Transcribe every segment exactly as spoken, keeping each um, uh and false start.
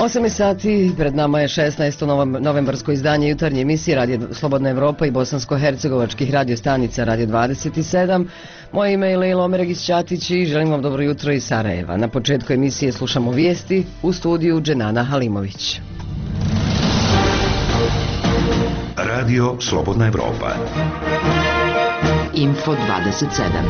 osam je sati, pred nama je šesnaesto novembarsko izdanje jutarnje emisije Radio Slobodna Evropa i bosansko-hercegovačkih radio stanica Radio dvadeset sedam. Moje ime je Lejla Omeregić-Ćatić i želim vam dobro jutro iz Sarajeva. Na početku emisije slušamo vijesti, u studiju Dženana Halimović. Radio Slobodna Evropa. Info dvadeset sedam.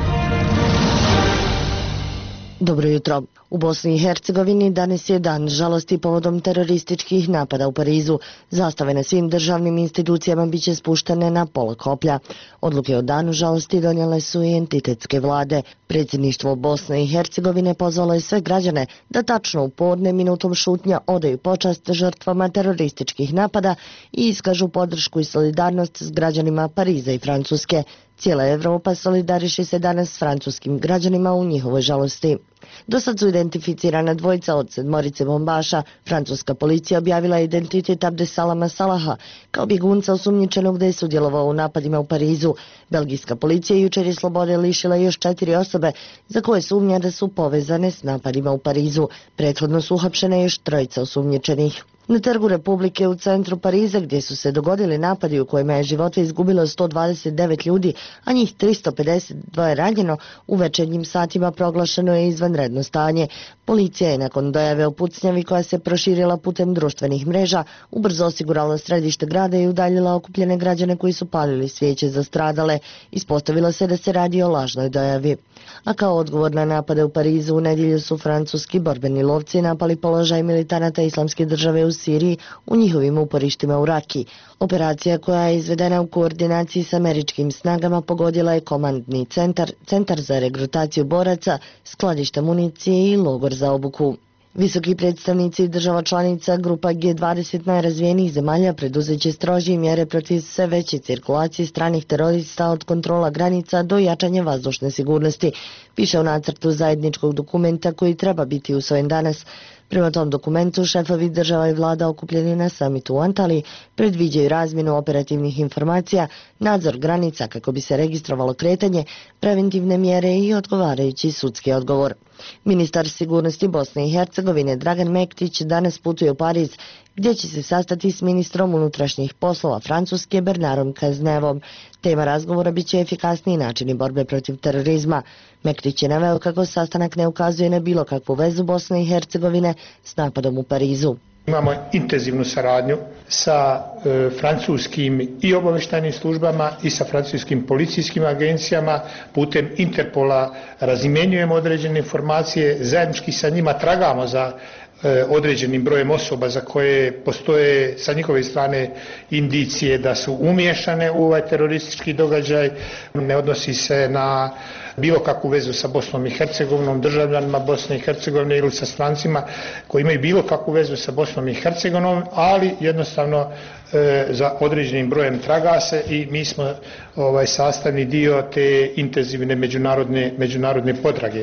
Dobro jutro. U Bosni i Hercegovini danas je dan žalosti povodom terorističkih napada u Parizu. Zastave na svim državnim institucijama biće spuštene na pola koplja. Odluke o danu žalosti donijele su i entitetske vlade. Predsjedništvo Bosne i Hercegovine pozvalo je sve građane da tačno u podne minutom šutnja odaju počast žrtvama terorističkih napada i iskažu podršku i solidarnost s građanima Pariza i Francuske. Cijela Evropa solidariše se danas s francuskim građanima u njihovoj žalosti. Do sad su identificirana dvojica od sedmorice bombaša. Francuska policija objavila identitet Abdesalama Salaha kao bjegunca osumnjičenog da je sudjelovao u napadima u Parizu. Belgijska policija jučer je slobode lišila još četiri osobe za koje sumnja da su povezane s napadima u Parizu. Prethodno su uhapšene još trojica osumnjičenih. Na Trgu Republike u centru Pariza, gdje su se dogodili napadi u kojima je živote izgubilo sto dvadeset devet ljudi, a njih tristo pedeset dva je ranjeno, u večernjim satima proglašeno je izvanredno stanje. Policija je nakon dojave o pucnjavi koja se proširila putem društvenih mreža ubrzo osigurala središte grada i udaljila okupljene građane koji su palili svijeće za stradale. Ispostavilo se da se radi o lažnoj dojavi. A kao odgovor na napade u Parizu u nedjelju su francuski borbeni lovci napali položaj militanata Islamske države u Siriji u njihovim uporištima u Raki. Operacija koja je izvedena u koordinaciji s američkim snagama pogodila je komandni centar, centar za regrutaciju boraca, skladište municije i logor za obuku. Visoki predstavnici država članica grupa G dvadeset najrazvijenijih zemalja preduzet će strožije mjere protiv sve veće cirkulacije stranih terorista od kontrola granica do jačanja vazdušne sigurnosti, piše u nacrtu zajedničkog dokumenta koji treba biti usvojen danas. Prema tom dokumentu šefovi država i vlada okupljeni na samitu u Antaliji predviđaju razmjenu operativnih informacija, nadzor granica kako bi se registrovalo kretanje, preventivne mjere i odgovarajući sudski odgovor. Ministar sigurnosti Bosne i Hercegovine Dragan Mektić danas putuje u Pariz, gdje će se sastati s ministrom unutrašnjih poslova Francuske Bernardom Cazeneuvom. Tema razgovora biće efikasniji načini borbe protiv terorizma. Mektić je naveo kako sastanak ne ukazuje na bilo kakvu vezu Bosne i Hercegovine s napadom u Parizu. Imamo intenzivnu saradnju sa e, francuskim i obavještajnim službama i sa francuskim policijskim agencijama. Putem Interpola razmjenjujemo određene informacije, zajednički sa njima tragamo za e, određenim brojem osoba za koje postoje sa njihove strane indicije da su umiješane u ovaj teroristički događaj. Ne odnosi se na bilo kakvu vezu sa Bosnom i Hercegovinom, državljanima Bosne i Hercegovine ili sa strancima koji imaju bilo kakvu vezu sa Bosnom i Hercegovinom, ali jednostavno e, za određenim brojem traga se i mi smo ovaj, sastavni dio te intenzivne međunarodne, međunarodne potrage.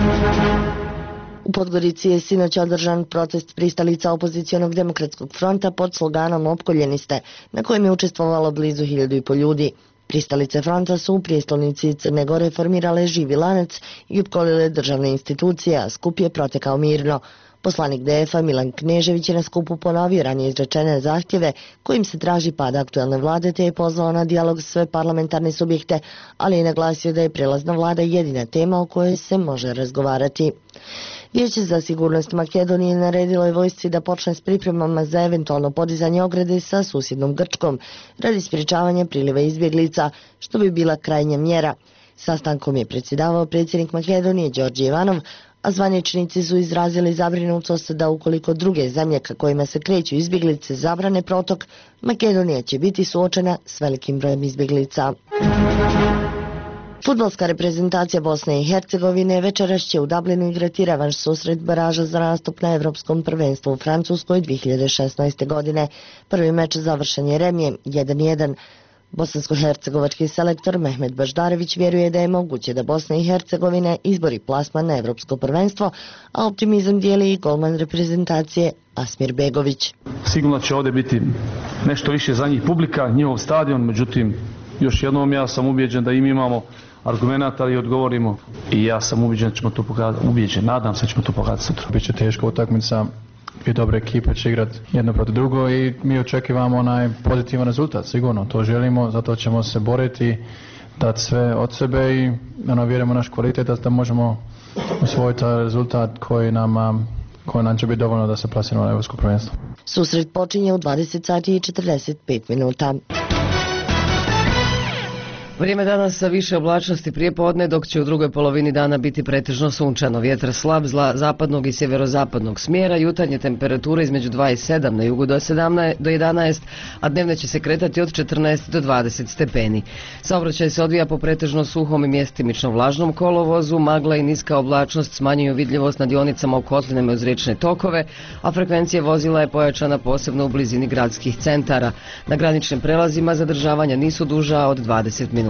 U Podgorici je sinoć održan protest pristalica opozicionog demokratskog fronta pod sloganom Opkoljeni ste, na kojem je učestvovalo blizu hiljadu i po ljudi. Pristalice fronta su u prijestolnici Crne Gore formirale živi lanac i opkolile državne institucije, a skup je protekao mirno. Poslanik D F-a Milan Knežević je na skupu ponovio ranije izrečene zahtjeve kojim se traži pad aktuelne vlade te je pozvao na dijalog sve parlamentarne subjekte, ali je naglasio da je prelazna vlada jedina tema o kojoj se može razgovarati. Vijeće za sigurnost Makedonije naredilo je vojsci da počne s pripremama za eventualno podizanje ograde sa susjednom Grčkom radi sprječavanja priliva izbjeglica, što bi bila krajnja mjera. Sastankom je predsjedavao predsjednik Makedonije Đorđe Ivanov, a zvaničnici su izrazili zabrinutost da ukoliko druge zemlje ka kojima se kreću izbjeglice zabrane protok, Makedonija će biti suočena s velikim brojem izbjeglica. Fudbalska reprezentacija Bosne i Hercegovine večeras će u Dublinu igrati revanš susret baraža za nastup na Evropskom prvenstvu u Francuskoj dvije hiljade šesnaeste. godine. Prvi meč završen je remijem jedan jedan. Bosansko-hercegovački selektor Mehmet Baždarević vjeruje da je moguće da Bosna i Hercegovina izbori plasman na Evropsko prvenstvo, a optimizam dijeli i golman reprezentacije Asmir Begović. Sigurno će ovdje biti nešto više za njih publika, njihov stadion, međutim još jednom ja sam ubijeđen da im imamo argumenata i odgovorimo i ja sam ubijeđen da ćemo to pokazati, ubijeđen, nadam se da ćemo to pokazati sutra. Biće teška utakmica, dvije dobre ekipe će igrati jedno protiv drugo i mi očekivamo onaj pozitivan rezultat, sigurno. To želimo, zato ćemo se boriti, dati sve od sebe i ono, vjerujemo naš kvalitet da možemo usvojiti rezultat koji nam, koji nam će biti dovoljno da se plasiramo na Europsko prvenstvo. Susret počinje u dvadeset sati i četrdeset pet minuta. Vrijeme danas sa više oblačnosti prije podne, dok će u drugoj polovini dana biti pretežno sunčano. Vjetar slab zla, zapadnog i sjeverozapadnog smjera, jutarnje temperature između dva i sedam, na jugu do, sedamnaest, do jedanaest, a dnevne će se kretati od četrnaest do dvadeset stepeni. Saobraćaj se odvija po pretežno suhom i mjestimično vlažnom kolovozu, magla i niska oblačnost smanjuju vidljivost na dionicama u kotlinama uz riječne tokove, a frekvencija vozila je pojačana posebno u blizini gradskih centara. Na graničnim prelazima zadržavanja nisu duža od dvadeset minuta.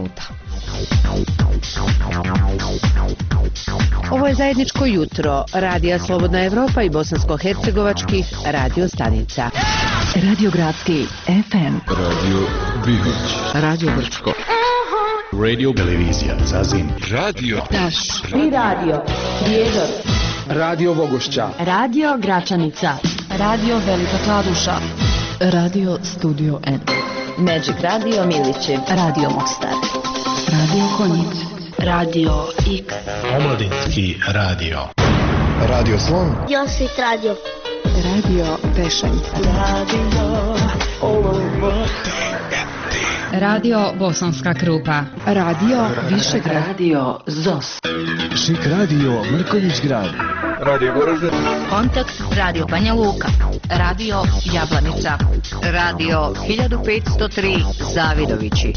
Ovo je zajedničko jutro Radija Slobodna Evropa i bosansko-hercegovačkih radio stanica. Radio Gradski F M, Radio Bihoć, Radio Brčko, Radio Televizija Zazin, Radio Taš i Radio Prijedor, Radio Bogošća, Radio Gračanica, Radio Velika Kladuša, Radio Studio N, Magic Radio Milići, Radio Mostar, Radio Konjic, Radio X, Omladinski radio, Radio Slon, Josit Radio, Radio Pešanica, Radio Olovo, Radio Bosanska Krupa, Radio Višegrad, Radio Zos, Šik Radio Mrkonjić Grad, Radio Goražde, Kontakt Radio Banja Luka, Radio Jablanica, Radio hiljadu petsto tri Zavidovići.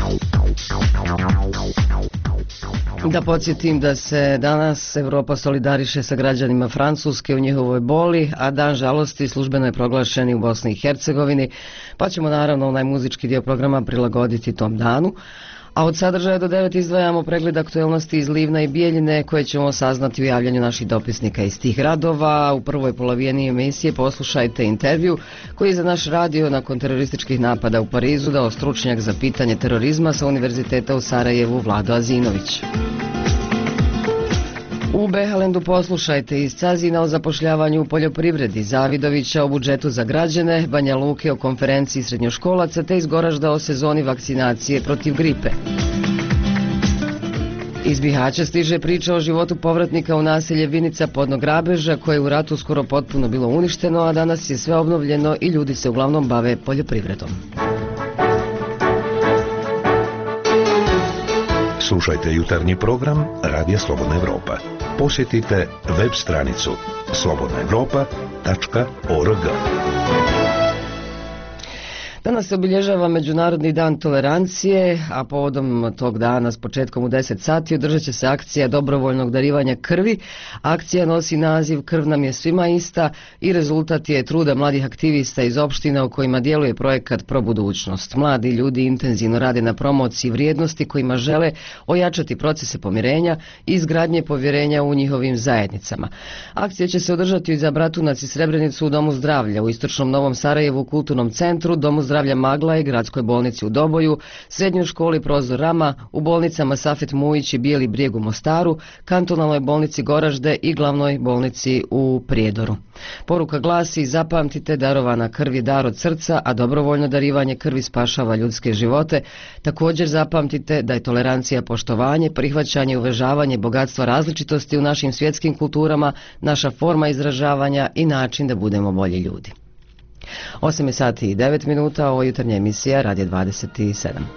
Da podsjetim da se danas Evropa solidariše sa građanima Francuske u njihovoj boli, a dan žalosti službeno je proglašen i u Bosni i Hercegovini, pa ćemo naravno onaj muzički dio programa prilagoditi tom danu. A od sadržaja do devet izdvajamo pregled aktuelnosti iz Livna i Bijeljine koje ćemo saznati u javljanju naših dopisnika iz tih gradova. U prvoj polovini emisije poslušajte intervju koji je za naš radio nakon terorističkih napada u Parizu dao stručnjak za pitanje terorizma sa Univerziteta u Sarajevu Vlado Azinović. U Behalendu poslušajte iz Cazina o zapošljavanju u poljoprivredi, Zavidovića o budžetu za građane, Banja Luke o konferenciji srednjoškolaca te iz Goražda o sezoni vakcinacije protiv gripe. Iz Bihaća stiže priča o životu povratnika u naselje Vinica podno Grabeža koje je u ratu skoro potpuno bilo uništeno, a danas je sve obnovljeno i ljudi se uglavnom bave poljoprivredom. Slušajte jutarnji program Radija Slobodna Evropa. Posjetite web stranicu slobodna evropa tačka org. Danas se obilježava Međunarodni dan tolerancije, a povodom tog dana s početkom u deset sati održat će se akcija dobrovoljnog darivanja krvi. Akcija nosi naziv Krv nam je svima ista i rezultat je truda mladih aktivista iz opština u kojima djeluje projekat Pro budućnost. Mladi ljudi intenzivno rade na promociji vrijednosti kojima žele ojačati procese pomirenja i izgradnje povjerenja u njihovim zajednicama. Akcija će se održati za Bratunac i Srebrenicu u Domu zdravlja, u Istočnom Novom Sarajevu u Kulturnom centru, Domu zdravlja Magla i Gradskoj bolnici u Doboju, Srednjoj školi Prozor Rama, u bolnicama Safet Mujić i Bijeli Brijeg u Mostaru, Kantonalnoj bolnici Goražde i Glavnoj bolnici u Prijedoru. Poruka glasi: zapamtite, darovana krv je dar od srca, a dobrovoljno darivanje krvi spašava ljudske živote. Također zapamtite da je tolerancija poštovanje, prihvaćanje i uvažavanje bogatstva različitosti u našim svjetskim kulturama, naša forma izražavanja i način da budemo bolji ljudi. osam je sati i devet minuta, ovo je jutarnja emisija Radio dvadeset sedam.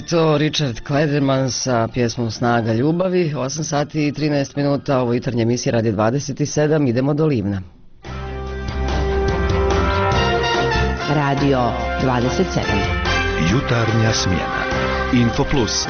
to Richard Klederman sa pjesmom Snaga ljubavi. osam sati i trinaest minuta, ovo jutarnje emisije Radio dvadeset sedam, idemo do Livna. Radio dvadeset sedam. Jutarnja smjena. Info Plus.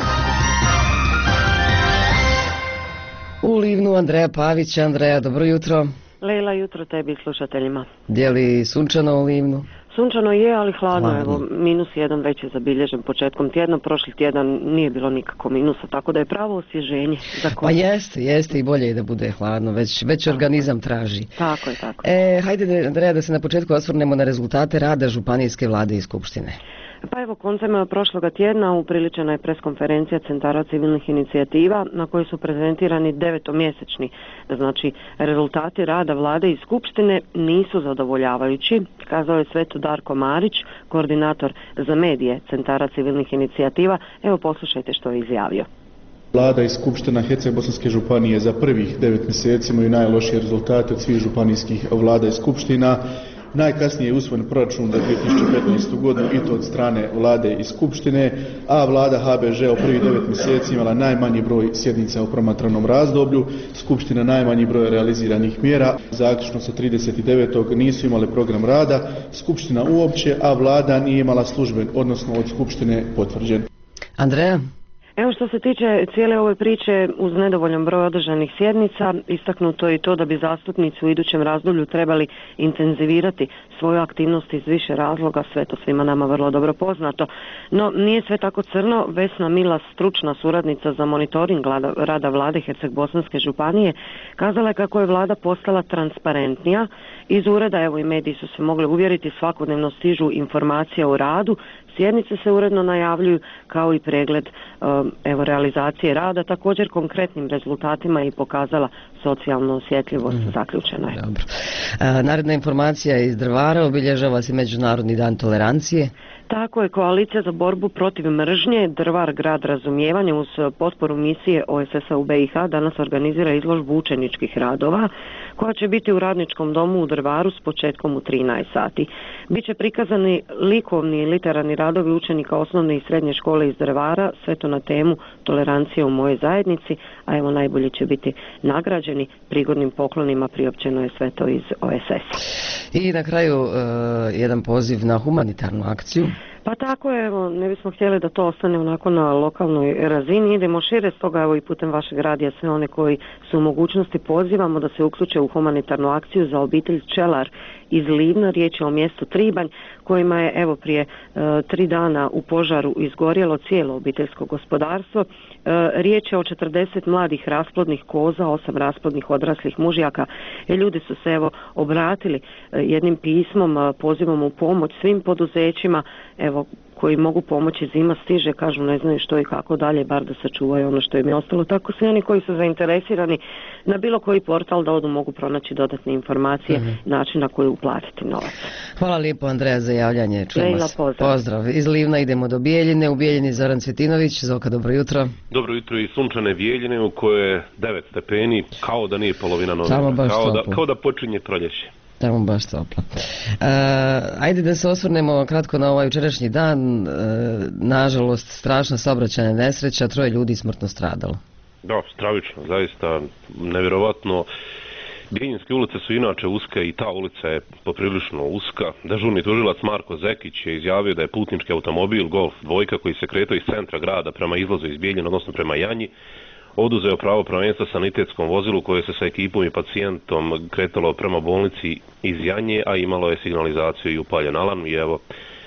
U Livnu Andreja Pavić. Andreja, dobro jutro. Lejla, jutro tebi i slušateljima. Je li sunčano u Livnu? Sunčano je, ali hladno. Hladno. Evo, minus jedan već je zabilježen početkom tjedna. Prošli tjedan nije bilo nikako minusa, tako da je pravo osvježenje za kost. Pa jeste, jeste i bolje je da bude hladno, već, već organizam traži. Tako je, tako. E, hajde, Andreja, da se na početku osvrnemo na rezultate rada Županijske vlade i Skupštine. Pa evo, koncem prošloga tjedna upriličena je preskonferencija centara civilnih inicijativa na kojoj su prezentirani devetomjesečni, znači rezultati rada vlade i skupštine nisu zadovoljavajući, kazao je Sveto Darko Marić, koordinator za medije centara civilnih inicijativa. Evo, poslušajte što je izjavio. Vlada i Skupština Herceg-Bosanske županije za prvih devet mjeseci imaju najlošije rezultate od svih županijskih vlada i skupština. Najkasnije je usvojen proračun za dvije tisuće petnaestu. godinu i to od strane vlade i skupštine, a vlada H B Ž u prvih devet mjeseci imala najmanji broj sjednica u promatranom razdoblju, skupština najmanji broj realiziranih mjera, zaključno sa trideset devetog nisu imale program rada, skupština uopće, a vlada nije imala služben, odnosno od skupštine potvrđen. Andreja? Evo, što se tiče cijele ove priče, uz nedovoljan broj održanih sjednica, istaknuto je i to da bi zastupnici u idućem razdoblju trebali intenzivirati svoju aktivnost iz više razloga, sve to svima nama vrlo dobro poznato. No, nije sve tako crno. Vesna Milas, stručna suradnica za monitoring rada vlade Herceg-Bosanske županije, kazala je kako je vlada postala transparentnija. Iz ureda, evo i mediji su se mogli uvjeriti, svakodnevno stižu informacije o radu, sjednice se uredno najavljuju, kao i pregled evo realizacije rada, također konkretnim rezultatima je i pokazala socijalnu osjetljivost, mm. zaključeno je. Dobro. A, naredna informacija iz Drvara, obilježava se Međunarodni dan tolerancije. Tako je, Koalicija za borbu protiv mržnje Drvar grad razumijevanja uz potporu misije O S S-a u B i H danas organizira izložbu učeničkih radova koja će biti u Radničkom domu u Drvaru s početkom u trinaest sati. Biće prikazani likovni i literarni radovi učenika osnovne i srednje škole iz Drvara, sve to na temu tolerancije u mojoj zajednici, a evo najbolje će biti nagrađeni prigodnim poklonima, priopćeno je sve to iz O S S-a. I na kraju uh, jedan poziv na humanitarnu akciju. Pa tako je, evo, ne bismo htjeli da to ostane onako na lokalnoj razini, idemo šire, stoga evo i putem vašeg radija sve one koji su u mogućnosti pozivamo da se uključe u humanitarnu akciju za obitelj Čelar iz Livna. Riječ je o mjestu Tribanj kojima je evo prije e, tri dana u požaru izgorjelo cijelo obiteljsko gospodarstvo. E, riječ je o četrdeset mladih rasplodnih koza, osam rasplodnih odraslih mužjaka. E, ljudi su se evo obratili e, jednim pismom, e, pozivom u pomoć svim poduzećima, evo koji mogu pomoći, zima stiže, kažu ne znaju što i kako dalje, bar da sačuvaju ono što im je ostalo. Tako svi oni koji su zainteresirani na bilo koji portal da odu mogu pronaći dodatne informacije, mm-hmm. način na koji uplatiti novac. Hvala lijepo, Andreja, za javljanje. Čujemo Lejla, se. Pozdrav. Pozdrav. Iz Livna idemo do Bijeljine. U Bijeljini Zoran Cvjetinović. Zoka, dobro jutro. Dobro jutro i sunčane Bijeljine u kojoj je devet stepeni, kao da nije polovina novembra, kao da, kao da počinje proljeće. Tamo baš toplo. E, ajde da se osvrnemo kratko na ovaj jučerašnji dan. E, nažalost, strašna saobraćajna nesreća, troje ljudi smrtno stradalo. Da, stravično, zaista nevjerovatno. Bijeljinske ulice su inače uske i ta ulica je poprilično uska. Dežurni tužilac Marko Zekić je izjavio da je putnički automobil Golf dvojka koji se kretao iz centra grada prema izlazu iz Bijeljina, odnosno prema Janji, oduzeo pravo prvenstva sanitetskom vozilu koje se sa ekipom i pacijentom kretalo prema bolnici iz Janje, a imalo je signalizaciju i upaljen alarm i evo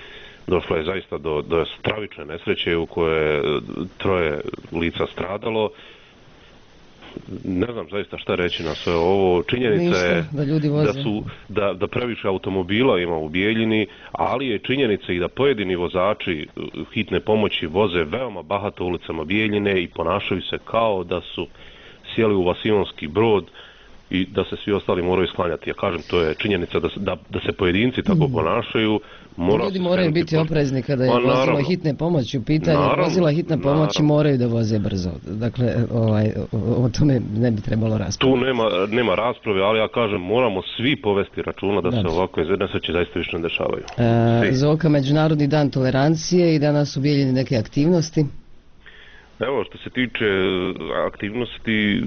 došlo je zaista do, do stravične nesreće u kojoj je troje lica stradalo. Ne znam zaista šta reći na sve ovo. Činjenica je da, ljudi voze. da su da, da previše automobila ima u Bijeljini, ali je činjenica i da pojedini vozači hitne pomoći voze veoma bahato ulicama Bijeljine i ponašaju se kao da su sjeli u Vasilonski brod. i da se svi ostali moraju sklanjati. Ja kažem, to je činjenica da, da, da se pojedinci tako ponašaju. Mora Ljudi moraju biti po... oprezni kada je Ma, vozilo hitne pomoći u pitanju. Naravno, vozila hitna pomoći naravno. moraju da voze brzo. Dakle, ovaj, o, o tome ne bi trebalo raspraviti. Tu nema, nema rasprave, ali ja kažem, moramo svi povesti računa da Dobro. se ovakve nesreće zaista više ne dešavaju. E, Zoka, Međunarodni dan tolerancije i danas su bijeljene neke aktivnosti. Evo, što se tiče aktivnosti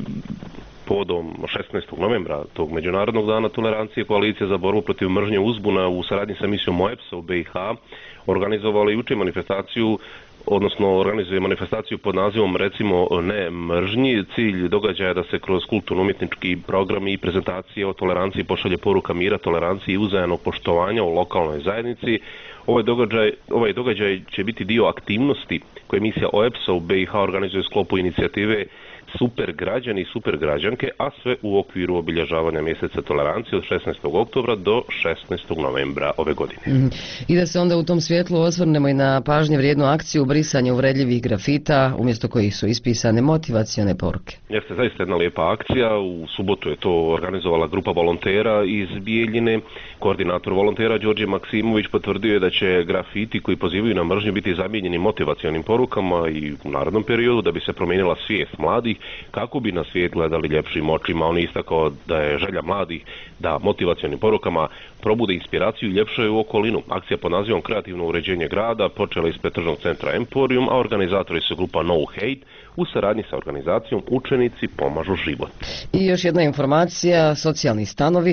povodom šesnaestog novembra, tog Međunarodnog dana tolerancije, Koalicija za borbu protiv mržnje uzbuna u saradnji sa misijom O E P S-a u B i H organizovala juče manifestaciju, odnosno organizuje manifestaciju pod nazivom recimo ne mržnji. Cilj događaja je da se kroz kulturno-umjetnički programi i prezentacije o toleranciji pošalje poruka mira, toleranciji i uzajamnog poštovanja u lokalnoj zajednici. Ovaj događaj, ovaj događaj će biti dio aktivnosti koje misija O E P S-a u B i H organizuje u sklopu inicijative Super građani i super građanke, a sve u okviru obilježavanja mjeseca tolerancije od šesnaestog oktobra do šesnaestog novembra ove godine. Mm. I da se onda u tom svjetlu osvrnemo i na pažnje vrijednu akciju brisanja uvredljivih grafita, umjesto kojih su ispisane motivacione poruke. Jeste zaista jedna lijepa akcija. U subotu je to organizovala grupa volontera iz Bijeljine. Koordinator volontera Đorđe Maksimović potvrdio je da će grafiti koji pozivaju na mržnju biti zamijenjeni motivacionim porukama i u narednom periodu da bi se promijenila svijest mladih kako bi na svijet gledali ljepšim očima. On je istakao da je želja mladih da motivacionim porukama probude inspiraciju i ljepšaju okolinu. Akcija pod nazivom Kreativno uređenje grada počela ispred tržnog centra Emporium, a organizatori su grupa No Hate u saradnji sa organizacijom Učenici pomažu život. I još jedna informacija, socijalni stanovi.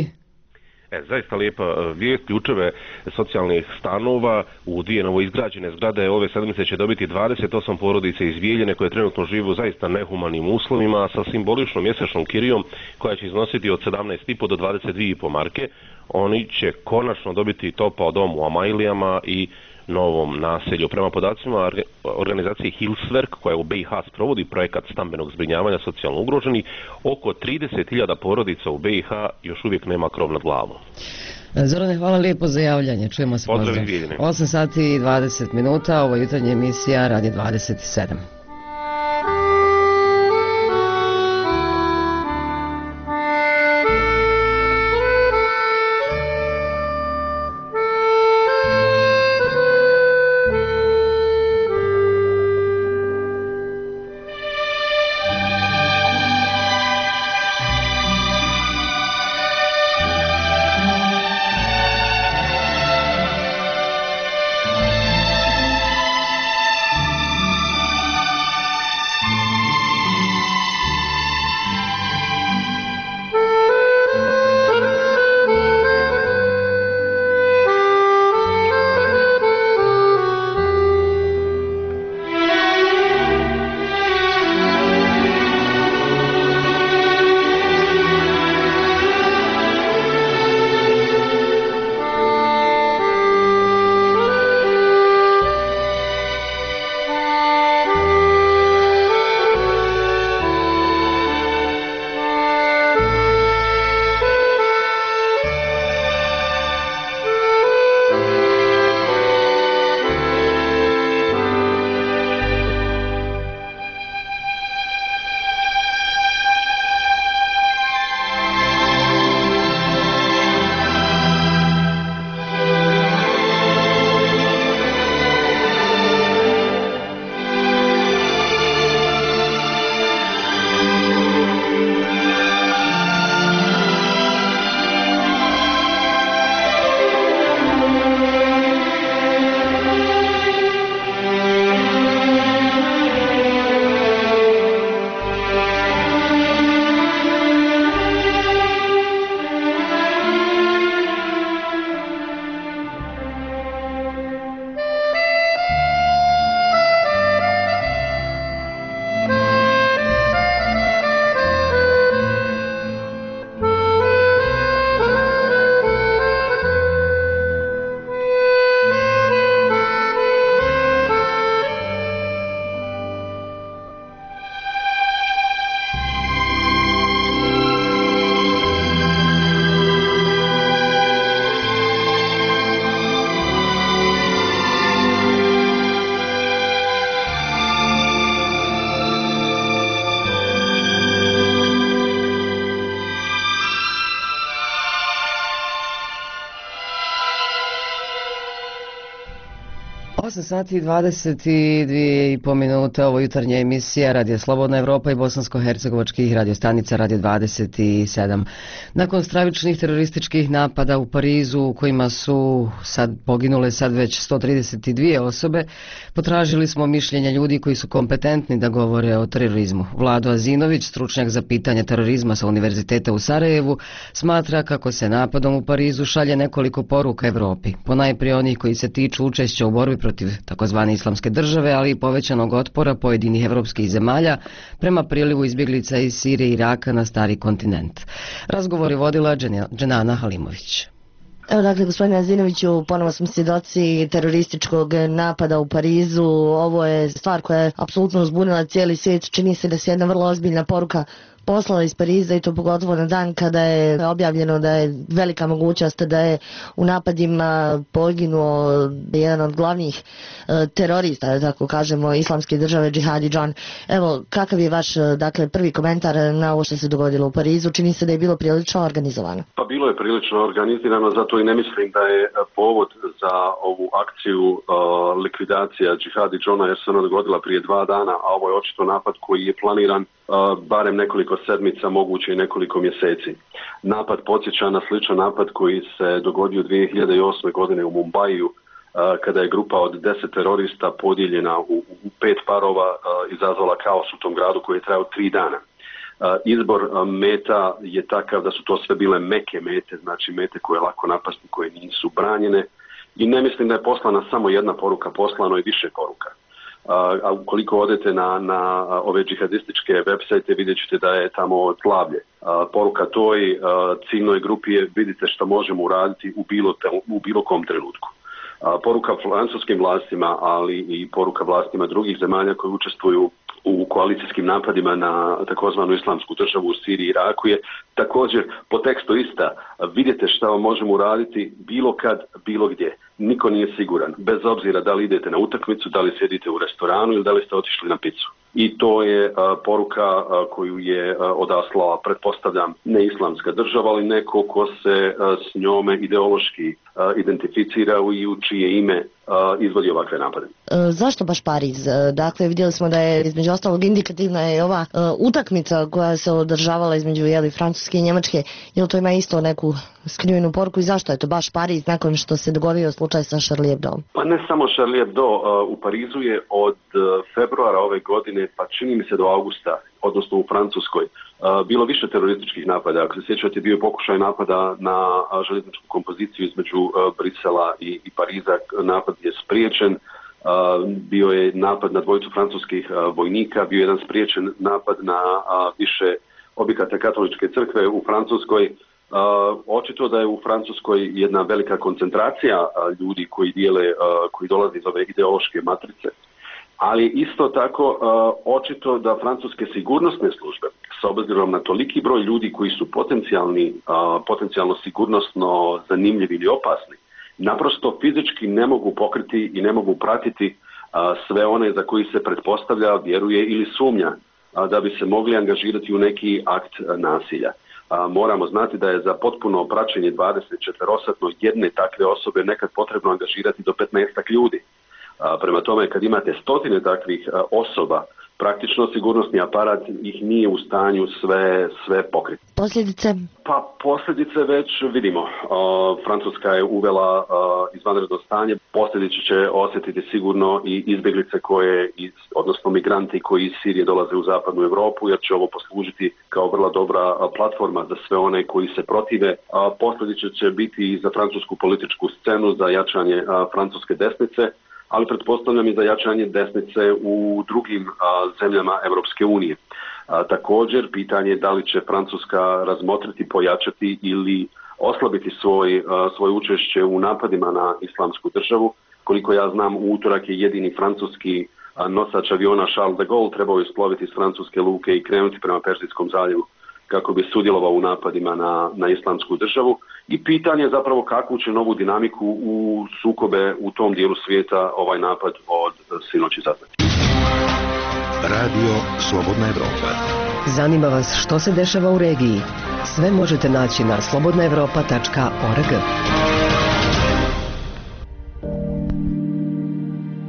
E, zaista lijepa vijest. Ključeve socijalnih stanova u dvije novoizgrađene zgrade ove sedmice će dobiti dvadeset osam porodica iz Bijeljine koje trenutno žive u zaista nehumanim uslovima sa simboličnom mjesečnom kirijom koja će iznositi od sedamnaest i po do dvadeset dvije i po marke. Oni će konačno dobiti topao dom u Amajlijama i novom naselju. Prema podacima organizacije Hilswerk, koja u B i H sprovodi projekat stambenog zbrinjavanja socijalno ugroženih, oko trideset hiljada porodica u B i H još uvijek nema krov nad glavom. Zorane, hvala lijepo za javljanje. Čujemo se pozdrav. osam sati i dvadeset minuta, ovo je jutarnja emisija Radio dvadeset sedam. osam sati i dvadeset dvije i po minute, ovo jutarnja emisija Radio Slobodna Evropa i bosansko-hercegovačkih radiostanica Radio dvadeset sedam. Nakon stravičnih terorističkih napada u Parizu u kojima su sad poginule sad već sto trideset dvije osobe, potražili smo mišljenja ljudi koji su kompetentni da govore o terorizmu. Vlado Azinović, stručnjak za pitanje terorizma sa Univerziteta u Sarajevu, smatra kako se napadom u Parizu šalje nekoliko poruka Evropi. Ponajprije onih koji se tiču učešća u borbi protiv takozvane islamske države, ali i povećanog otpora pojedinih evropskih zemalja prema prilivu izbjeglica iz Sirije i Iraka na stari kontinent. Razgovor je vodila Dženana Halimović. Evo dakle, gospodine Azinoviću, ponovo smo svjedoci terorističkog napada u Parizu. Ovo je stvar koja je apsolutno uzbunila cijeli svijet. Čini se da se jedna vrlo ozbiljna poruka poslala iz Pariza i to pogotovo na dan kada je objavljeno da je velika mogućnost da je u napadima poginuo jedan od glavnih e, terorista, da tako kažemo, islamske države, Džihadi Džan. Evo, kakav je vaš dakle, prvi komentar na ovo što se dogodilo u Parizu? Čini se da je bilo prilično organizovano. Pa bilo je prilično organizirano, zato i ne mislim da je povod za ovu akciju uh, likvidacija Džihadi Džona, jer se ona dogodila prije dva dana, a ovo je očito napad koji je planiran Uh, barem nekoliko sedmica, moguće i nekoliko mjeseci. Napad podsjeća na sličan napad koji se dogodio dvije hiljade osme. godine u Mumbaiju, uh, kada je grupa od deset terorista podijeljena u, u pet parova uh, izazvala kaos u tom gradu koji je trajao tri dana. Uh, izbor uh, meta je takav da su to sve bile meke mete, znači mete koje je lako napasti, koje nisu branjene, i ne mislim da je poslana samo jedna poruka, poslano je više poruka. A ukoliko odete na, na ove džihadističke web sajte, vidjet ćete da je tamo slavlje. Poruka toj ciljnoj grupi je: vidite što možemo uraditi u bilo, te, u bilo kom trenutku. Poruka francuskim vlastima, ali i poruka vlastima drugih zemalja koji učestvuju u koalicijskim napadima na takozvanu islamsku državu u Siriji i Iraku je također po tekstu ista: vidite što možemo uraditi bilo kad, bilo gdje. Niko nije siguran, bez obzira da li idete na utakmicu, da li sjedite u restoranu ili da li ste otišli na picu. I to je a, poruka a, koju je a, odaslala, pretpostavljam, ne islamska država, ali neko ko se a, s njome ideološki a, identificira i u čije ime a, izvodi ovakve napade. E, zašto baš Pariz? Dakle, vidjeli smo da je između ostalog indikativna je ova e, utakmica koja se održavala između jeli, Francuske i Njemačke. Jel to ima isto neku skrivenu poruku i zašto je to baš Pariz nakon što se dogodio slučaj sa Charlie Hebdo? Pa ne samo Charlie Hebdo, uh, u Parizu je od uh, februara ove godine, pa čini mi se do augusta, odnosno u Francuskoj, uh, bilo više terorističkih napada. Ako se sjećate, bio je pokušaj napada na uh, željezničku kompoziciju između uh, Brisela i, i Pariza. Napad je spriječen. Uh, bio je napad na dvojicu francuskih uh, vojnika, bio je jedan spriječen napad na uh, više objekata katoličke crkve u Francuskoj. Uh, očito da je u Francuskoj jedna velika koncentracija uh, ljudi koji dijele, uh, koji dolaze iz ove ideološke matrice, ali isto tako uh, očito da francuske sigurnosne službe, s obzirom na toliki broj ljudi koji su potencijalni, uh, potencijalno sigurnosno zanimljivi ili opasni, naprosto fizički ne mogu pokriti i ne mogu pratiti uh, sve one za koji se pretpostavlja, vjeruje ili sumnja uh, da bi se mogli angažirati u neki akt uh, nasilja. A, moramo znati da je za potpuno praćenje dvadeset četverosatno jedne takve osobe nekad potrebno angažirati do petnaestak ljudi. A, prema tome, kad imate stotine takvih a, osoba, praktično sigurnosni aparat ih nije u stanju sve, sve pokriti. Posljedice? Pa posljedice već vidimo. Uh, Francuska je uvela uh, izvanredno stanje. Posljedice će osjetiti sigurno i izbjeglice koje, iz, odnosno migranti koji iz Sirije dolaze u zapadnu Europu, jer će ovo poslužiti kao vrlo dobra uh, platforma za sve one koji se protive. Uh, posljedice će biti i za francusku političku scenu, za jačanje uh, francuske desnice, ali pretpostavljam i za jačanje desnice u drugim a, zemljama Europske unije. A, također, pitanje je da li će Francuska razmotriti, pojačati ili oslabiti svoj, a, svoje učešće u napadima na islamsku državu. Koliko ja znam, u utorak je jedini francuski a, nosač aviona Charles de Gaulle trebao isploviti iz francuske luke i krenuti prema Perzijskom zaljevu kako bi sudjelovao u napadima na, na islamsku državu. I pitanje je zapravo kakvu će novu dinamiku u sukobe u tom dijelu svijeta ovaj napad od sinoći izazvati. Radio Slobodna Evropa. Zanima vas što se dešava u regiji? Sve možete naći na slobodna evropa tačka org.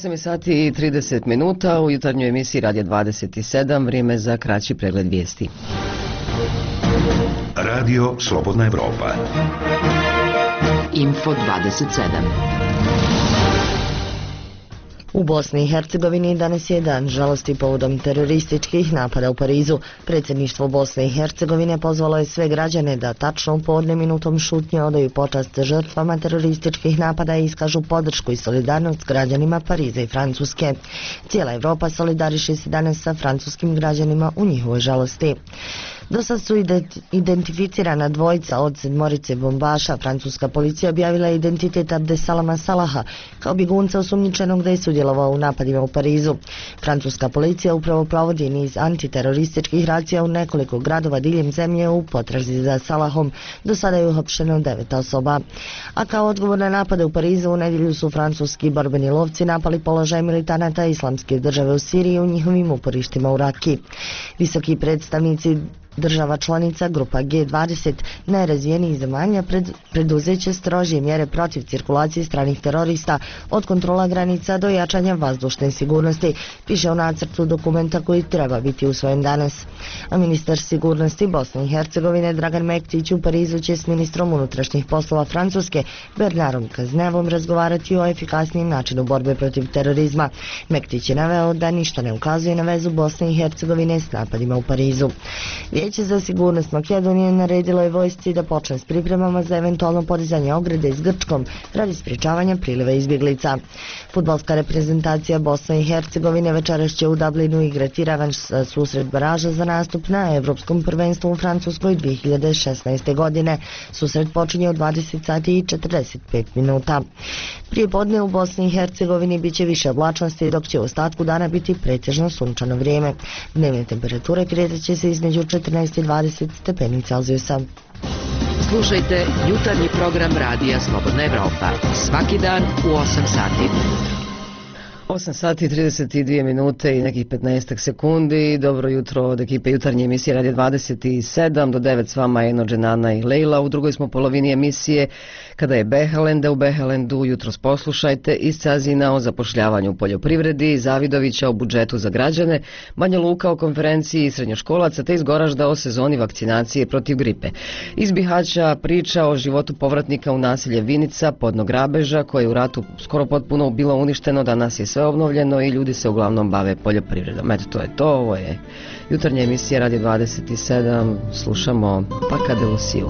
osam je sati i trideset minuta u jutarnjoj emisiji Radio dvadeset sedam, vrijeme za kraći pregled vijesti. Radio Slobodna Evropa. Info dvadeset sedam. U Bosni i Hercegovini danas je dan žalosti povodom terorističkih napada u Parizu. Predsjedništvo Bosne i Hercegovine pozvalo je sve građane da tačno u podne minutom šutnje odaju počast žrtvama terorističkih napada i iskažu podršku i solidarnost građanima Pariza i Francuske. Cijela Evropa solidariše se danas sa francuskim građanima u njihovoj žalosti. Do sad su identificirana dvojica od sedmorice bombaša. Francuska policija objavila identitet Abdesalama Salaha kao bjegunca osumnjičenog da je sudjelovao u napadima u Parizu. Francuska policija upravo provodi niz antiterorističkih racija u nekoliko gradova diljem zemlje u potrazi za Salahom. Do sada je uhapšeno devet osoba. A kao odgovor na napade u Parizu u nedjelju su francuski borbeni lovci napali položaj militanata Islamske države u Siriji u njihovim uporištima u Raki. Visoki predstavnici država članica grupa G dvadeset najrazvijenijih zemalja pred, preduzeće strožije mjere protiv cirkulacije stranih terorista, od kontrola granica do jačanja vazdušne sigurnosti, piše u nacrtu dokumenta koji treba biti usvojen danas. A ministar sigurnosti Bosne i Hercegovine Dragan Mektić u Parizu će s ministrom unutrašnjih poslova Francuske Bernardom Kaznevom razgovarati o efikasnijem načinu borbe protiv terorizma. Mektić je naveo da ništa ne ukazuje na vezu Bosne i Hercegovine s napadima u Parizu. Vijeće za sigurnost Makedonije naredilo je vojsci da počne s pripremama za eventualno podizanje ograde s Grčkom radi sprječavanja priliva izbjeglica. Fudbalska reprezentacija Bosne i Hercegovine večeras će u Dublinu igrati revanš susret baraža za nastup na Evropskom prvenstvu u Francuskoj dvije hiljade šesnaeste. godine. Susret počinje u dvadeset sati i četrdeset pet minuta. Prije podne u Bosni i Hercegovini bit će više oblačnosti, dok će u ostatku dana biti pretežno sunčano vrijeme. Dnevne temperature kretat će se između četrnaest i dvadeset stepeni Celzijusa. Slušajte jutarnji program Radija Slobodna Evropa svaki dan u osam sati. osam sati i trideset dvije minute i nekih petnaest sekundi. Dobro jutro od ekipe jutarnje emisije Radio dvadeset sedam. Do devet s vama Eno, Dženana i Lejla. U drugoj smo polovini emisije kada je Behelende. U Behelendu jutros poslušajte iz Cazina o zapošljavanju u poljoprivredi, Zavidovića o budžetu za građane, Banja Luka o konferenciji srednjoškolaca te iz Goražda o sezoni vakcinacije protiv gripe. Iz Bihaća priča o životu povratnika u naselje Vinica, podnog Grabeža, koje je u ratu skoro potpuno bilo uništeno, danas je sve obnovljeno i ljudi se uglavnom bave poljoprivredom. Eto, to je to, ovo je jutarnja emisija Radio dvadeset sedam, slušamo Paca de Luciju.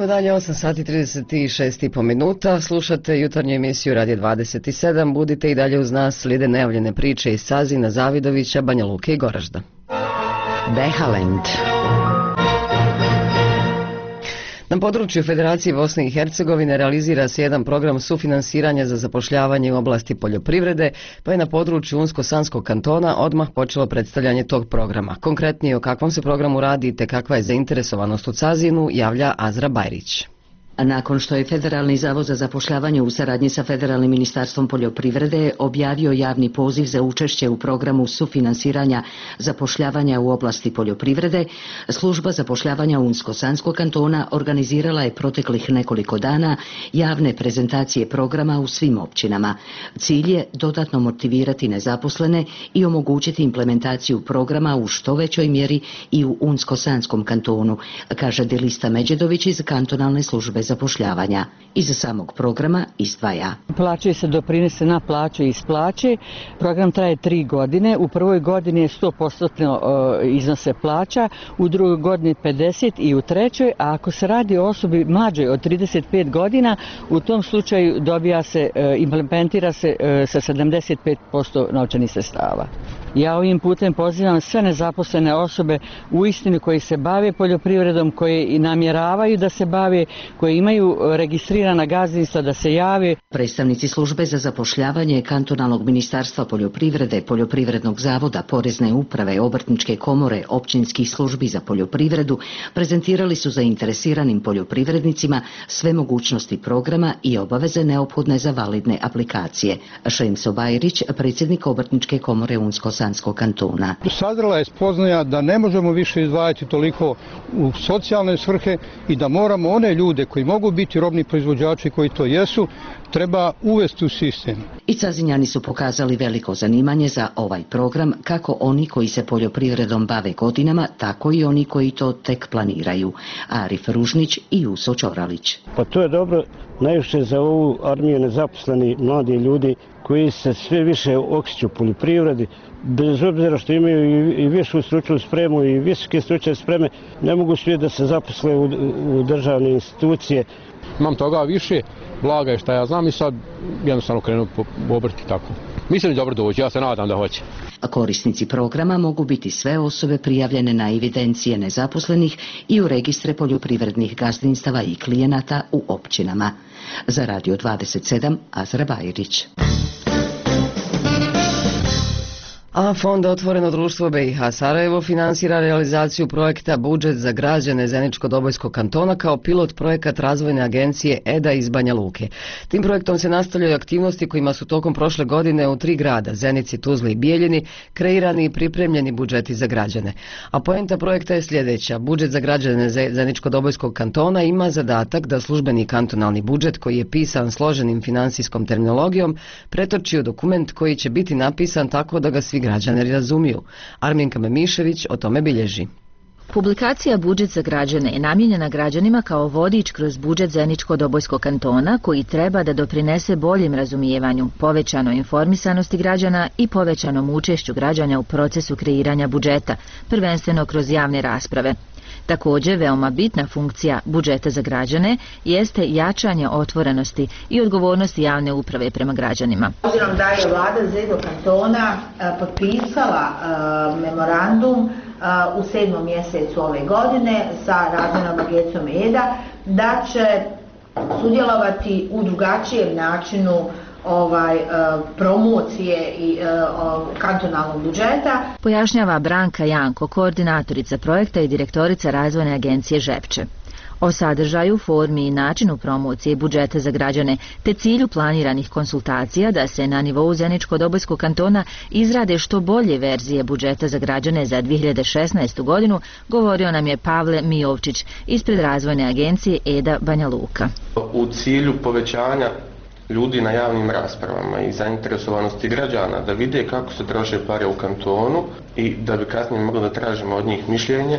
Dobar dan, je osam sati trideset šest i po minuta. Slušate jutarnju emisiju Radio dvadeset sedam. Budite i dalje uz nas, slijede najavljene priče iz Sazina, Zavidovića, Banja Luke i Goražda. Behalend. Na području Federacije Bosne i Hercegovine realizira se jedan program sufinansiranja za zapošljavanje u oblasti poljoprivrede, pa je na području Unsko-Sanskog kantona odmah počelo predstavljanje tog programa. Konkretnije o kakvom se programu radi te kakva je zainteresovanost u Cazinu, javlja Azra Bajrić. Nakon što je Federalni zavod za zapošljavanje u saradnji sa Federalnim ministarstvom poljoprivrede objavio javni poziv za učešće u programu sufinansiranja zapošljavanja u oblasti poljoprivrede, služba zapošljavanja Unsko-Sanskog kantona organizirala je proteklih nekoliko dana javne prezentacije programa u svim općinama. Cilj je dodatno motivirati nezaposlene i omogućiti implementaciju programa u što većoj mjeri i u Unsko-Sanskom kantonu, kaže Delista Međedović iz kantonalne službe zapošljavanja. Iz samog programa izdvaja. Plaćaju se doprinose na plaće i iz plaće. Program traje tri godine. U prvoj godini je sto posto iznose plaća, u drugoj godini pedeset i u trećoj, a ako se radi o osobi mlađoj od trideset pet godina, u tom slučaju dobija se, implementira se sa sedamdeset pet posto novčanih sredstava. Ja ovim putem pozivam sve nezaposlene osobe u istinu koji se bave poljoprivredom, koji i namjeravaju da se bave, koji imaju registrirana gazdinstva da se jave. Predstavnici službe za zapošljavanje kantonalnog ministarstva poljoprivrede, poljoprivrednog zavoda, porezne uprave, obrtničke komore, općinskih službi za poljoprivredu prezentirali su zainteresiranim poljoprivrednicima sve mogućnosti programa i obaveze neophodne za validne aplikacije. Šemso Bajrić, predsjednik obrtničke komore Unsko-Sanskog kantona. Sazrela je spoznaja da ne možemo više izdvajati toliko u socijalne svrhe i da moramo one ljude koji mogu biti robni proizvođači, koji to jesu, treba uvesti u sistem. I Cazinjani su pokazali veliko zanimanje za ovaj program, kako oni koji se poljoprivredom bave godinama, tako i oni koji to tek planiraju. Arif Ružnić i Juso Ćoralić. Pa to je dobro, najviše za ovu armiju nezaposleni mladi ljudi koji se sve više okreću poljoprivredi, bez obzira što imaju i višu stručnu spremu i visoke stručne spreme, ne mogu svi da se zaposle u, u državne institucije. Imam toga više, blaga je šta ja znam i sad jednostavno krenu po obrti tako. Mislim da dobro dođe, ja se nadam da hoće. A korisnici programa mogu biti sve osobe prijavljene na evidencije nezaposlenih i u registre poljoprivrednih gazdinstava i klijenata u općinama. Za Radio dvadeset sedam, Azra Bajrić. A Fond Otvoreno društvo B i H Sarajevo finansira realizaciju projekta Budžet za građane Zeničko-Dobojskog kantona kao pilot projekat razvojne agencije E D A iz Banja Luke. Tim projektom se nastavljaju aktivnosti kojima su tokom prošle godine u tri grada, Zenici, Tuzli i Bijeljini, kreirani i pripremljeni budžeti za građane. A poenta projekta je sljedeća. Budžet za građane Zeničko-Dobojskog kantona ima zadatak da službeni kantonalni budžet, koji je pisan složenim finansijskom terminologijom, pretoči u dokument koji će biti napisan tako da ga svi građani razumiju. Arminka Memišević o tome bilježi. Publikacija Budžet za građane je namijenjena građanima kao vodič kroz budžet Zeničko-Dobojskog kantona koji treba da doprinese boljem razumijevanju, povećanoj informisanosti građana i povećanom učešću građana u procesu kreiranja budžeta, prvenstveno kroz javne rasprave. Također, veoma bitna funkcija budžeta za građane jeste jačanje otvorenosti i odgovornosti javne uprave prema građanima. Obzirom da je vlada Zeničkog kantona potpisala memorandum u sedmom mjesecu ove godine sa razvojnom agencijom E D A da će sudjelovati u drugačijem načinu ovaj promocije i kantonalnog budžeta. Pojašnjava Branka Janko, koordinatorica projekta i direktorica razvojne agencije Žepče. O sadržaju, formi i načinu promocije budžeta za građane te cilju planiranih konsultacija da se na nivou Zeničko-Dobojskog kantona izrade što bolje verzije budžeta za građane za dvije hiljade šesnaestu godinu, govorio nam je Pavle Mijovčić ispred razvojne agencije E D A Banja Luka. U cilju povećanja ljudi na javnim raspravama i zainteresovanosti građana da vide kako se troše pare u kantonu i da bi kasnije mogli da tražimo od njih mišljenje,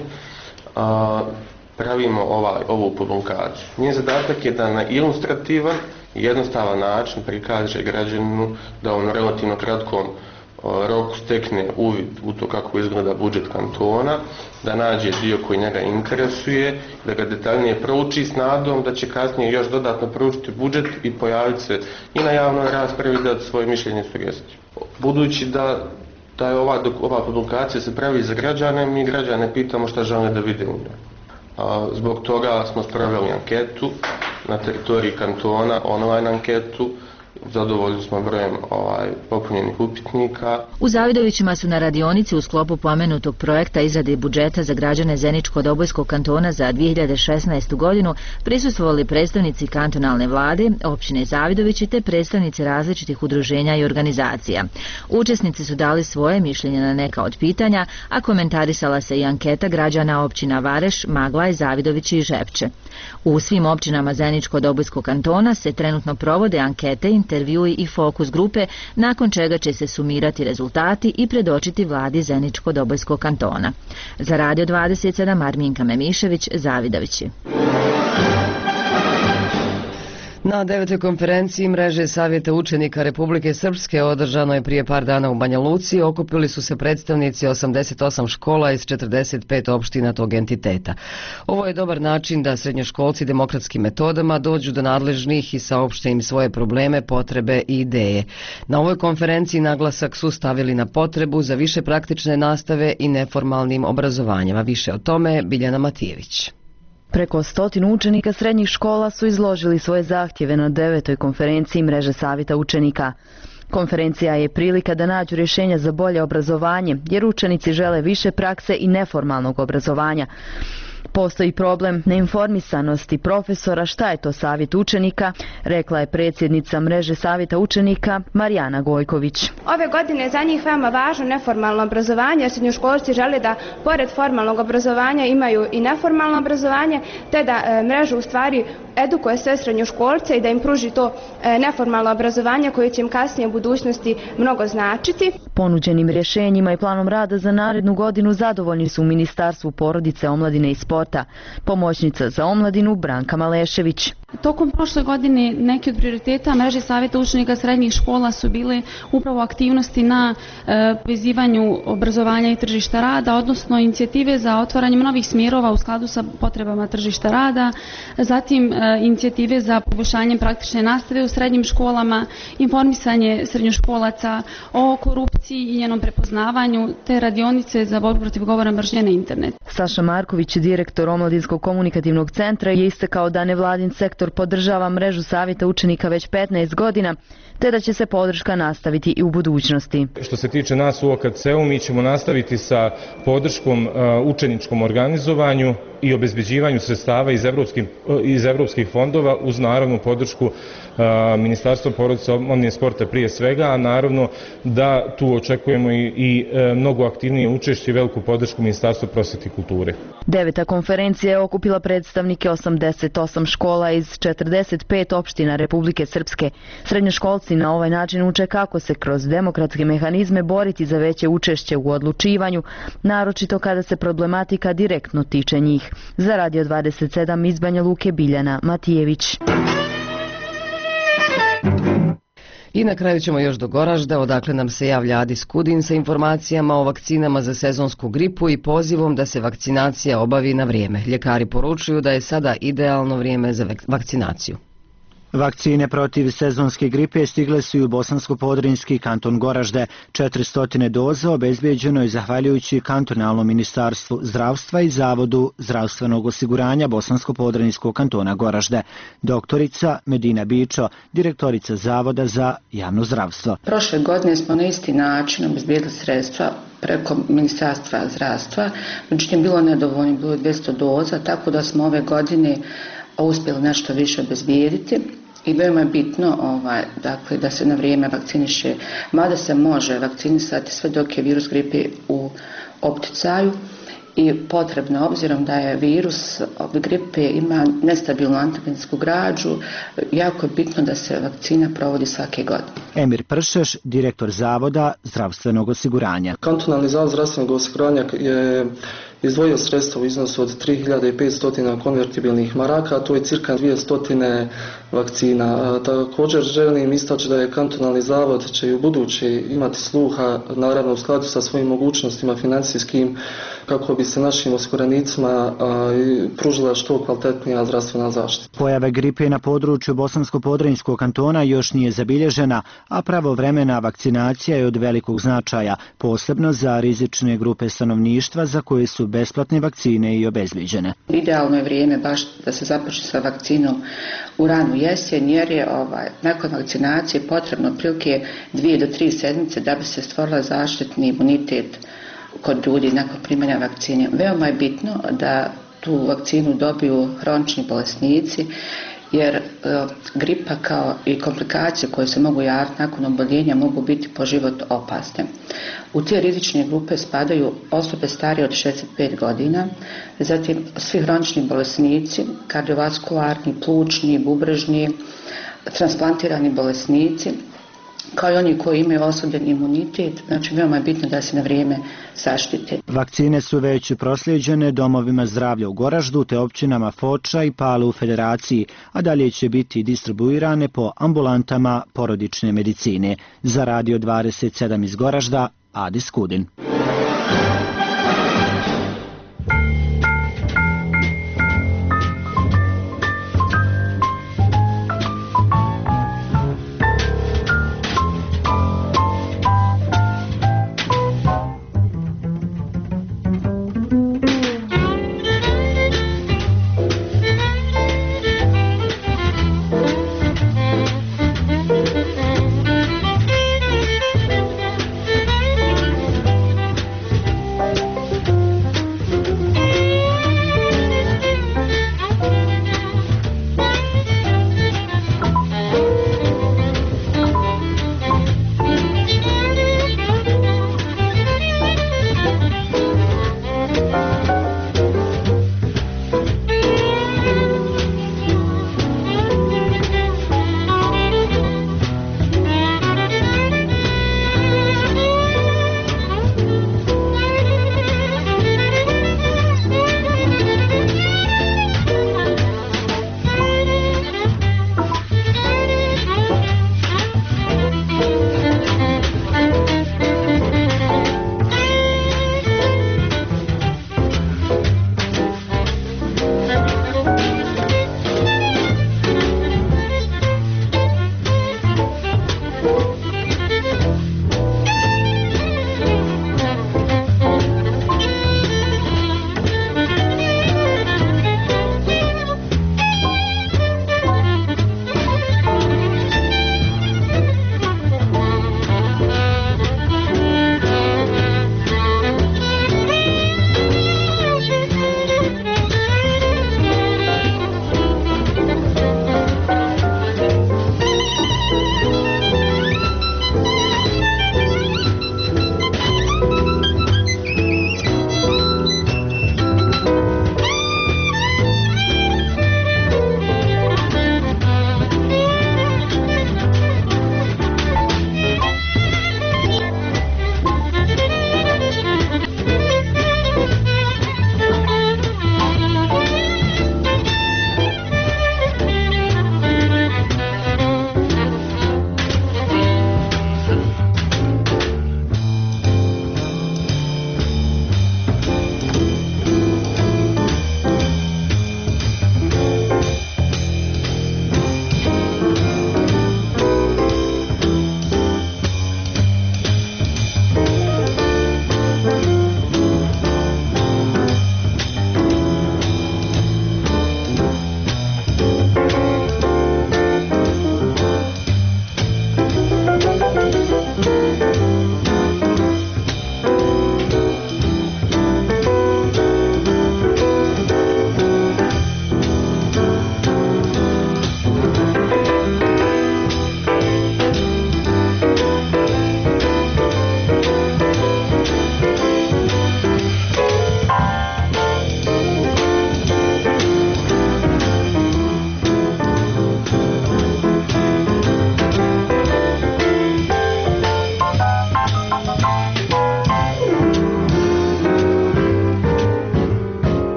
a, pravimo ovaj, ovu publikaciju. Njen zadatak je da na ilustrativan i jednostavan način prikaže građaninu da u relativno kratkom Rok stekne uvid u to kako izgleda budžet kantona, da nađe dio koji njega interesuje, da ga detaljnije prouči s nadom da će kasnije još dodatno proučiti budžet i pojaviti se i na javnoj raspravi da svoje mišljenje i sugestiju. Budući da, da je ova, ova publikacija se pravi za građane, mi građane pitamo šta žele da vide u njoj. A, zbog toga smo spravili anketu na teritoriji kantona, online anketu. Zadovoljni smo brojem ovaj, popunjenih upitnika. U Zavidovićima su na radionici u sklopu pomenutog projekta izrade budžeta za građane Zeničko-Dobojskog kantona za dvije hiljade šesnaestu godinu prisustvovali predstavnici kantonalne vlade, opštine Zavidovići te predstavnici različitih udruženja i organizacija. Učesnici su dali svoje mišljenje na neka od pitanja, a komentarisala se i anketa građana općina Vareš, Maglaj, Zavidovići i Žepče. U svim općinama Zeničko-Dobojskog kantona se trenutno provode ankete, intervjui i fokus grupe, nakon čega će se sumirati rezultati i predočiti vladi Zeničko-Dobojskog kantona. Za Radio dvadeset sedam Arminka Memišević, Zavidovići. Na devetoj konferenciji mreže Savjeta učenika Republike Srpske održanoj prije par dana u Banja Luci okupili su se predstavnici osamdeset osam škola iz četrdeset pet opština tog entiteta. Ovo je dobar način da srednjoškolci demokratskim metodama dođu do nadležnih i saopšte im svoje probleme, potrebe i ideje. Na ovoj konferenciji naglasak su stavili na potrebu za više praktične nastave i neformalnim obrazovanjima. Više o tome Biljana Matijević. Preko stotinu učenika srednjih škola su izložili svoje zahtjeve na devetoj konferenciji mreže Savjeta učenika. Konferencija je prilika da nađu rješenja za bolje obrazovanje, jer učenici žele više prakse i neformalnog obrazovanja. Postoji problem neinformisanosti profesora šta je to savjet učenika, rekla je predsjednica mreže Savjeta učenika Marijana Gojković. Ove godine je za njih veoma važno neformalno obrazovanje, jer srednjoškolci žele da pored formalnog obrazovanja imaju i neformalno obrazovanje, te da e, mreža u stvari edukuje sve srednjoškolce i da im pruži to e, neformalno obrazovanje koje će im kasnije u budućnosti mnogo značiti. Ponuđenim rješenjima i planom rada za narednu godinu zadovoljni su u Ministarstvu porodice, omladine i sporta. Pomoćnica za omladinu Branka Malešević. Tokom prošle godine neki od prioriteta mreže Savjeta učenika srednjih škola su bile upravo aktivnosti na e, vezivanju obrazovanja i tržišta rada, odnosno inicijative za otvaranjem novih smjerova u skladu sa potrebama tržišta rada, zatim e, inicijative za poboljšanjem praktične nastave u srednjim školama, informisanje srednjoškolaca o korupciji i njenom prepoznavanju, te radionice za borbu protiv govora mržnje na internet. Saša Marković, direktor Omladinskog komunikativnog centra, je istakao da nevladin sektor podržava mrežu Savjeta učenika već petnaest godina, te da će se podrška nastaviti i u budućnosti. Što se tiče nas u O K C-u, mi ćemo nastaviti sa podrškom uh, učeničkom organizovanju i obezbeđivanju sredstava iz, evropskih, iz evropskih fondova uz naravnu podršku uh, Ministarstva porodice, omladine i sporta prije svega, a naravno da tu očekujemo i, i uh, mnogo aktivnije učešće i veliku podršku Ministarstva prosvete i kulture. Deveta konferencija je okupila predstavnike osamdeset osam škola iz četrdeset pet opština Republike Srpske. Srednjoškolci na ovaj način uče kako se kroz demokratske mehanizme boriti za veće učešće u odlučivanju, naročito kada se problematika direktno tiče njih. Za Radio dvadeset sedam iz Banja Luke Biljana Matijević. I na kraju ćemo još do Goražda, odakle nam se javlja Adis Kudin sa informacijama o vakcinama za sezonsku gripu i pozivom da se vakcinacija obavi na vrijeme. Ljekari poručuju da je sada idealno vrijeme za vakcinaciju. Vakcine protiv sezonske gripe stigle su i u Bosansko-Podrinjski kanton Goražde. četiristo doza obezbeđeno je zahvaljujući kantonalnom ministarstvu zdravstva i Zavodu zdravstvenog osiguranja Bosansko-Podrinjskog kantona Goražde. Doktorica Medina Bičo, direktorica Zavoda za javno zdravstvo. Prošle godine smo na isti način obezbijedili sredstva preko ministarstva zdravstva, međutim bilo nedovoljno, bilo dvjesto doza, tako da smo ove godine uspjeli nešto više obezbijediti. I veoma je bitno ovaj, dakle, da se na vrijeme vakciniše, mada se može vakcinisati sve dok je virus gripe u opticaju i potrebno, obzirom da je virus gripe ima nestabilnu antigensku građu, jako je bitno da se vakcina provodi svake godine. Emir Pršeš, direktor Zavoda zdravstvenog osiguranja. Kantonalni zavod zdravstvenog osiguranja je izdvojio sredstva u iznosu od tri hiljade petsto konvertibilnih maraka, to je cirka dvjesto vakcina. Također želim istaći da je kantonalni zavod će i u buduće imati sluha, naravno u skladu sa svojim mogućnostima financijskim, kako bi se našim osiguranicima pružila što kvalitetnija zdravstvena zaštita. Pojava gripe na području Bosansko-podrinjskog kantona još nije zabilježena, a pravovremena vakcinacija je od velikog značaja, posebno za rizične grupe stanovništva za koje su besplatne vakcine i obezbeđene. Idealno je vrijeme baš da se započne sa vakcinom u ranu jesen, jer je ovaj, nakon vakcinacije potrebno otprilike dvije do tri sedmice da bi se stvorila zaštitni imunitet kod ljudi nakon primanja vakcine. Veoma je bitno da tu vakcinu dobiju hronični bolesnici, jer e, gripa kao i komplikacije koje se mogu javiti nakon oboljenja mogu biti po život opasne. U te rizične grupe spadaju osobe starije od šezdeset pet godina, zatim svi hronični bolesnici, kardiovaskularni, plućni, bubrežni, transplantirani bolesnici, kao i oni koji imaju oslabljen imunitet, znači veoma je bitno da se na vrijeme zaštite. Vakcine su već proslijeđene domovima zdravlja u Goraždu te općinama Foča i Pale u Federaciji, a dalje će biti distribuirane po ambulantama porodične medicine. Za Radio dvadeset sedam iz Goražda, Adis Kudin.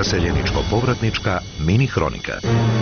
Naseljeničko-povratnička mini hronika.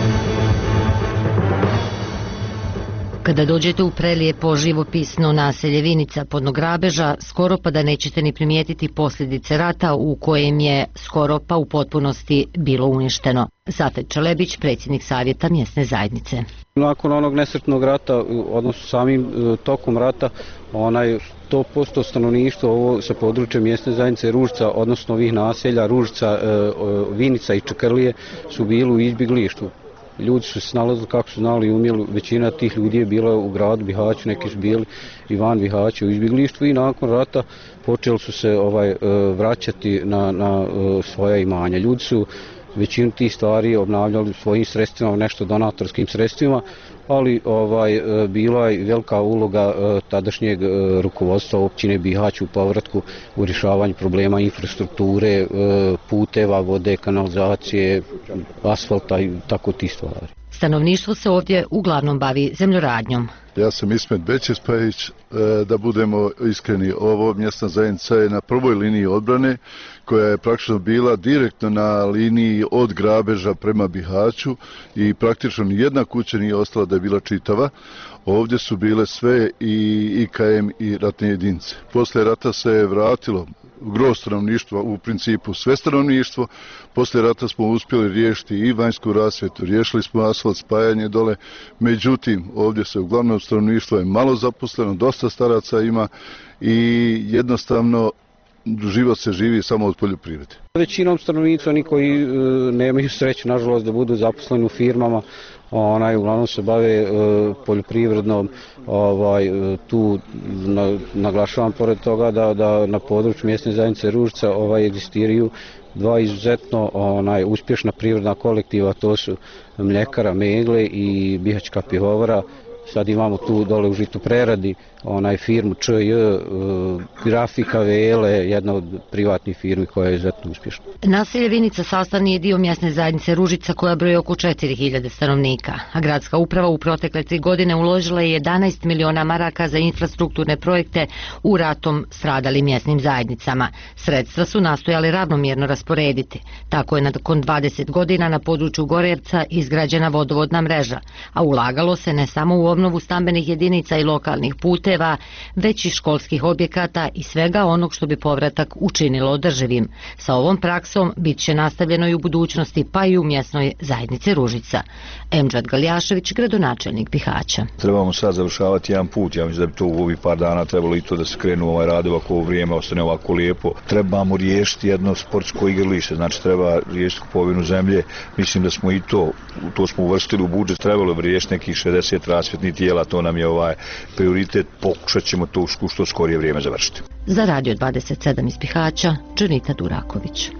Kada dođete u prelijepo živopisno naselje Vinica Podnograbeža, skoro pa da nećete ni primijetiti posljedice rata u kojem je skoro pa u potpunosti bilo uništeno. Safet Čelebić, predsjednik savjeta mjesne zajednice. Nakon onog nesretnog rata, odnosno samim tokom rata, onaj sto posto stanovništva ovo sa područja mjesne zajednice Ružica, odnosno ovih naselja Ružica, Vinica i Čekrlije su bili u izbjeglištvu. Ljudi su se snalazili kako su znali i umjeli, većina tih ljudi je bila u gradu Bihaću, neki su bili i van Bihaća u izbjeglištvu i nakon rata počeli su se ovaj vraćati na, na svoja imanja. Ljudi su većinu tih stvari obnavljali svojim sredstvima, nešto donatorskim sredstvima, ali ovaj bila je velika uloga tadašnjeg rukovodstva općine Bihać u povratku u rješavanju problema infrastrukture, puteva, vode, kanalizacije, asfalta i tako ti stvari. Stanovništvo se ovdje uglavnom bavi zemljoradnjom. Ja sam Ismet Bećespajić, da budemo iskreni, ovo mjesna zajednica je na prvoj liniji odbrane koja je praktično bila direktno na liniji od Grabeža prema Bihaću i praktično nijedna kuća nije ostala da je bila čitava. Ovdje su bile sve i I K M i ratne jedinice. Poslije rata se je vratilo gro stanovništva, u principu sve stanovništvo. Poslije rata smo uspjeli riješiti i vanjsku rasvjetu, riješili smo asfalt, spajanje dole. Međutim, ovdje se uglavnom stanovništvo je malo zaposleno, dosta staraca ima i jednostavno život se živi samo od poljoprivrede. Većinom stanovnica, oni koji e, nemaju sreću, nažalost, da budu zaposleni u firmama, onaj, uglavnom se bave e, poljoprivrednom, ovaj, e, tu na, naglašavam pored toga da, da na području mjesne zajednice Ružica ovaj, egzistiraju dva izuzetno onaj, uspješna privredna kolektiva, to su mljekara Megle i Bihaćka pivovara. Sad imamo tu dole u Žitu preradi onaj firmu Č J, uh, Grafika Vele, jedna od privatnih firmi koja je izuzetno uspješna. Naselje Vinica sastavni je dio mjesne zajednice Ružica koja broji oko četiri hiljade stanovnika, a gradska uprava u protekle tri godine uložila je jedanaest miliona maraka za infrastrukturne projekte u ratom stradalim mjesnim zajednicama. Sredstva su nastojali ravnomjerno rasporediti. Tako je nakon dvadeset godina na području Gorevca izgrađena vodovodna mreža, a ulagalo se ne samo u obnovu stambenih jedinica i lokalnih puteva, već i školskih objekata i svega onog što bi povratak učinilo održivim. Sa ovom praksom bit će nastavljeno i u budućnosti, pa i u mjesnoj zajednici Ružica. Emdžad Galjašević, gradonačelnik Bihaća. Trebamo sad završavati jedan put, ja mislim da bi to u ovih par dana trebalo i to da se krenu ovaj rade, ovako ovo vrijeme ostane ovako lijepo. Trebamo riješiti jedno sportsko igralište, znači treba riješiti kupovinu zemlje, mislim da smo i to, to smo uvrstili u budžet, trebalo bi riješiti nekih šezdeset rasvjetnih tijela, to nam je ovaj prioritet, pokušat ćemo to u što skorije vrijeme završiti. Za Radio dvadeset sedam iz Bihaća, Dženita Duraković.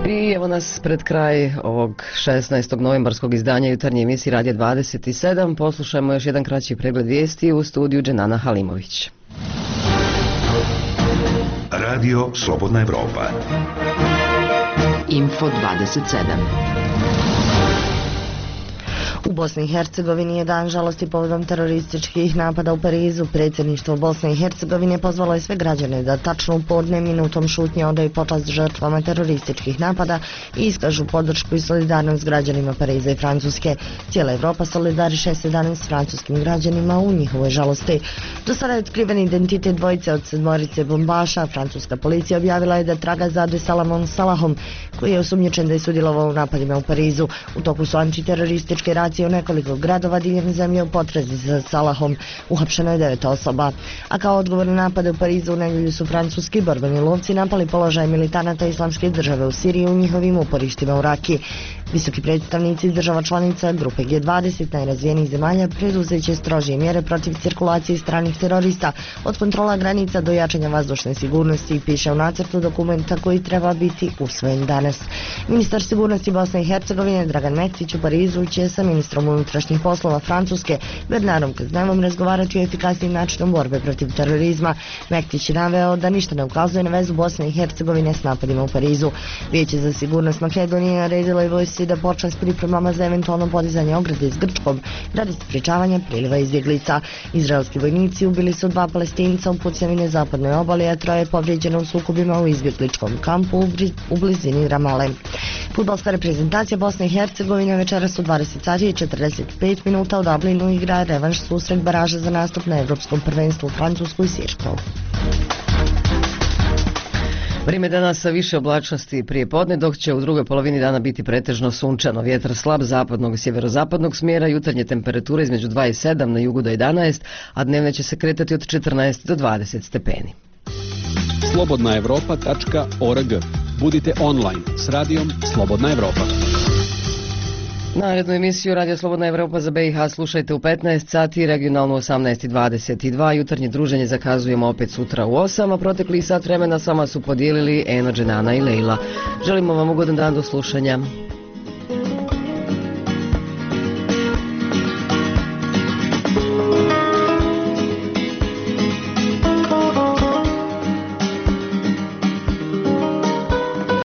I evo nas pred kraj ovog šesnaestog novembarskog izdanja jutarnje emisije Radija dvadeset sedam. Poslušajmo još jedan kraći pregled vijesti u studiju Dženana Halimović. Radio Slobodna Evropa. Info dvadeset sedam. U Bosni i Hercegovini je dan žalosti povodom terorističkih napada u Parizu. Predsjedništvo Bosne i Hercegovine pozvalo je sve građane da tačno u podne minutom šutnje odaju počast žrtvama terorističkih napada i iskažu podršku i solidarnost građanima Pariza i Francuske. Cijela Evropa solidariše se danas s francuskim građanima u njihovoj žalosti. Do sada je otkriven identitet dvojice od sedmorice bombaša. Francuska policija objavila je da traga za Abdesalamom Salahom, koji je osumnjičen da je sudjelovao u napadima u Parizu. U toku su antiterorističke racije u nekoliko gradova diljem zemlje u potrazi za Salahom. Uhapšeno je devet osoba. A kao odgovor na napade u Parizu u nedjelju su francuski borbeni lovci napali položaj militanata Islamske države u Siriji u njihovim uporištima u Raki. Visoki predstavnici država članica grupe G dvadeset najrazvijenijih zemalja preduzet će strožije mjere protiv cirkulacije stranih terorista, od kontrola granica do jačanja vazdušne sigurnosti, piše u nacrtu dokumenta koji treba biti usvojen danas. Ministar sigurnosti Bosne i Hercegovine Dragan Mektić u Parizu će sa ministrom unutrašnjih poslova Francuske Bernardom Kaznevom razgovarati o efikasnim načinom borbe protiv terorizma. Mektić je naveo da ništa ne ukazuje na vezu Bosne i Hercegovine s napadima u Parizu. Vijeće za sigurnost Makedonije naredilo je vojsci da počne s pripremama za eventualno podizanje ograde s Grčkom radi sprečavanja priliva izbjeglica. Izraelski vojnici ubili su dva Palestinca u pucevine zapadnoj obali, a troje je povrijeđeno u sukobima u izbjegličkom kampu u, u blizini Ramale. Fudbalska reprezentacija Bosne i Hercegovine večeras u dvadeset sati i četrdeset pet minuta u Dublinu igra revanš susret baraža za nastup na Evropskom prvenstvu u Francusku i Sirskoj. Vrijeme danas sa više oblačnosti prije podne, dok će u drugoj polovini dana biti pretežno sunčano. Vjetar slab zapadnog i sjeverozapadnog smjera, jutarnje temperature između dva i sedam, na jugu do jedanaest, a dnevne će se kretati od četrnaest do dvadeset stepeni. slobodna evropa tačka org. Budite online s radijom Slobodna Evropa. Narednu emisiju Radio Slobodna Evropa za B i H slušajte u petnaest sati, regionalno osamnaest i dvadeset dva. Jutarnje druženje zakazujemo opet sutra u osam, a protekli sat vremena s vama su podijelili Eno, Dženana i Lejla. Želimo vam ugodan dan, do slušanja.